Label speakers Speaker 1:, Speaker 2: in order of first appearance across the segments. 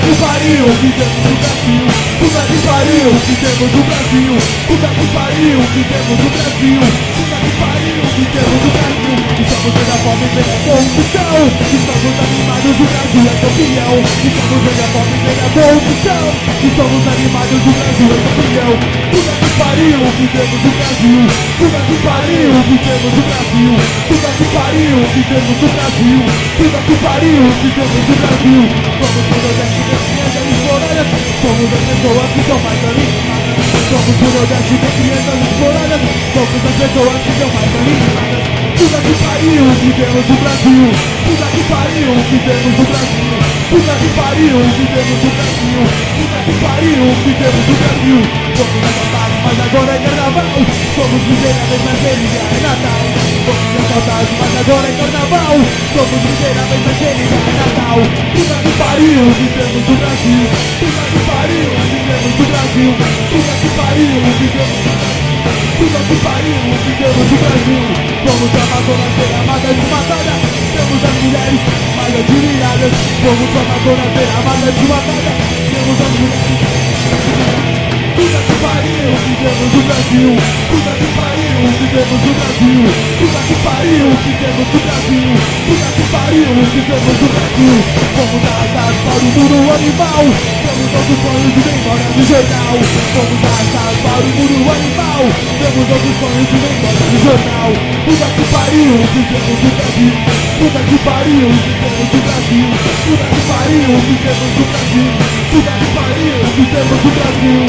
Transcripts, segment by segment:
Speaker 1: que pariu, que temos o Brasil. Puta que pariu, que temos o Brasil. Puta que pariu, que temos o Brasil. Puta que pariu, que temos o Brasil. Estamos vendo a fome, vendo a corrupção. Estamos animados, o Brasil é campeão. Estamos vendo a fome, vendo a corrupção. Estamos animados, o Brasil é campeão. Puta que pariu, que temos o Brasil. Puta que pariu, que temos o Brasil. Puta que pariu, que temos o Brasil. Puta que pariu, que temos o Brasil. Somos o Nordeste, crianças exploradas. Somos as pessoas que são mais animadas. Somos o Nordeste, crianças exploradas. Somos as pessoas que são mais animadas. Puta que pariu, que temos o Brasil. Puta que pariu, que temos o Brasil. Puta que pariu, que temos o Brasil. Puta que pariu, que temos o Brasil. Somos assaltados, mas agora é carnaval. Somos miseráveis, mas feliz é Natal. Somos assaltados, mas agora é carnaval. Somos miseráveis, mas feliz é Natal. Puta que pariu, que temos o Brasil. Puta que pariu, que temos o Brasil. Puta que pariu, que temos o Brasil. Puta que pariu, que temos o Brasil. Somos Amazonas, ser amadas e matadas. Temos as mulheres mais admiradas. Somos Amazonas, ser amadas e matadas. Temos as mulheres. Puta que pariu, que temos o Brasil. Puta que pariu, que temos o Brasil. Puta que pariu, que temos o Brasil. Puta que pariu, que temos o Brasil. Fomos arrastados para o mundo animal. Temos nossos sonhos de bem embora do jornal. Fomos arrastados para o mundo animal. Temos nossos sonhos de bem embora do jornal. Puta que pariu, que temos o Brasil. Puta que pariu, que temos o Brasil. Puta que pariu, que temos o Brasil. Puta que pariu, que temos o Brasil.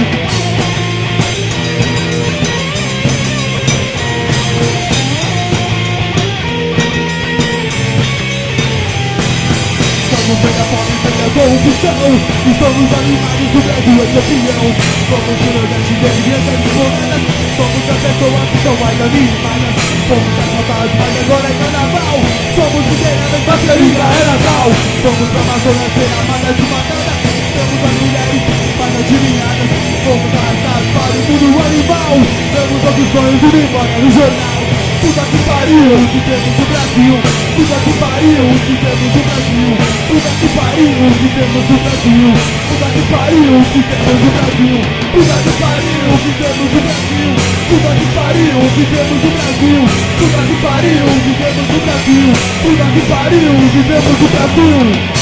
Speaker 1: Somos bem a fome, bem a corrupção. E somos animados, o Brasil é campeão. Somos o Nordeste, crianças exploradas. Somos as pessoas que são mais animadas. Somos assaltados, mas agora é carnaval. Somos miseráveis, mas feliz é Natal. Somos Amazonas, ser amadas e matadas. Temos as mulheres mais admiradas. Fomos arrastados para o mundo animal. Temos nossos sonhos de ir embora no jornal. Puta que pariu, que temos o Brasil. Puta que pariu, que temos o Brasil. Puta que pariu, que temos o Brasil. Puta que pariu, que temos o Brasil. Puta que pariu, que temos o Brasil. Puta que pariu, que temos o Brasil. Puta que pariu, que temos o Brasil. Puta que pariu, que temos o Brasil.